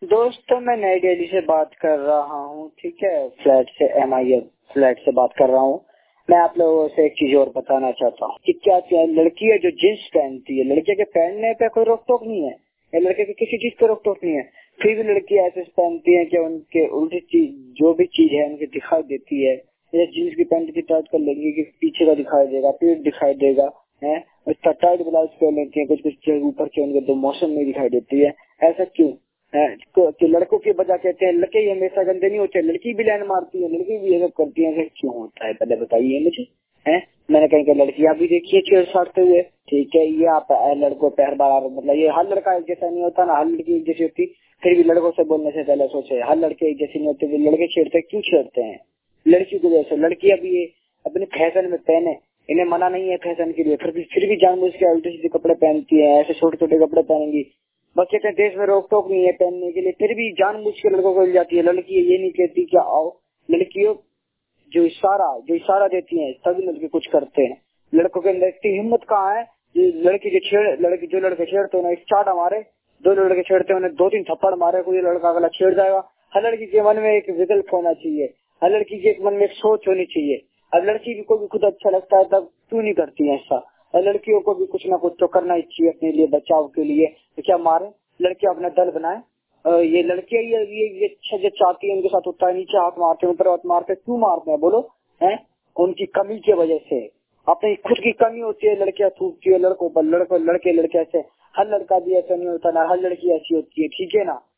दोस्तों मैं नई दिल्ली से बात कर रहा हूँ। ठीक है, फ्लैट से MIF फ्लैट से बात कर रहा हूँ। मैं आप लोगों से एक चीज और बताना चाहता हूँ कि क्या लड़की है जो जींस पहनती है, लड़के के पहनने पे कोई रोक टोक नहीं है या लड़के की किसी चीज पे रोक टोक नहीं है, फिर भी लड़की ऐसे पहनती है कि उनके उल्टी चीज जो भी चीज है उनकी दिखाई देती है। या जींस की पैंट की टाइट कर लेंगी कि पीछे का दिखाई देगा, पेट दिखाई देगा है। उसका टाइट ब्लाउज पहन लेती है, कुछ कुछ ऊपर के उनके तो मौसम में दिखाई देती है। ऐसा क्यों है? तो लड़कों की वजह कहते हैं लड़के ही हमेशा गंदे नहीं होते, लड़की भी लाइन मारती है, लड़की भी ये सब करती है। क्यों होता है पहले बताइए मुझे। है मैंने कहीं कहीं लड़कियां भी देखी है छेड़छाड़ते हुए। ठीक है, ये आप लड़कों पे हर बार मतलब ये हर लड़का एक जैसा नहीं होता ना, हर लड़की एक जैसी होती। फिर भी लड़कों से बोलने से पहले सोचे हर लड़के एक जैसे नहीं होते। जो लड़के छेड़ते क्यों छेड़ते हैं? लड़की को जैसे लड़की अभी ये अपने फैशन में पहने, इन्हें मना नहीं है फैशन के लिए, फिर भी जानबूझ के उल्टे सीधे कपड़े पहनती है। ऐसे छोटे छोटे कपड़े पहनेंगी। बस कहते हैं देश में रोक टोक नहीं है पहनने के लिए, फिर भी जानबूझ के लड़कों को मिल जाती है। लड़की ये नहीं कहती कि आओ। लड़कियों जो इशारा देती हैं सभी लड़के कुछ करते हैं। लड़कों के अंदर इतनी हिम्मत कहाँ है? ये जो लड़के छेड़ते हैं एक चाट मारे, दो लड़के छेड़ते हैं उन्हें दो तीन थप्पड़ मारे, कोई लड़का अगला छेड़ जाएगा। हर लड़की के मन में एक विकल्प होना चाहिए, हर लड़की के मन में एक सोच होनी चाहिए। अब लड़की को भी खुद अच्छा लगता है तब क्यों नहीं करती है ऐसा? और लड़कियों को भी कुछ ना कुछ तो करना ही चाहिए अपने लिए, बचाव के लिए। तो क्या मारे, लड़कियां अपना दल बनाए। ये लड़के ये जो चाहती है उनके साथ होता है, नीचे हाथ मारते हैं ऊपर हाथ मारते हैं। क्यों मारते हैं बोलो? हैं उनकी कमी की वजह से, अपनी खुद की कमी होती है लड़कियां थूकती है लड़कों पर। लड़के ऐसे, हर लड़का भी ऐसा नहीं होता ना, हर लड़की ऐसी होती है। ठीक है ना।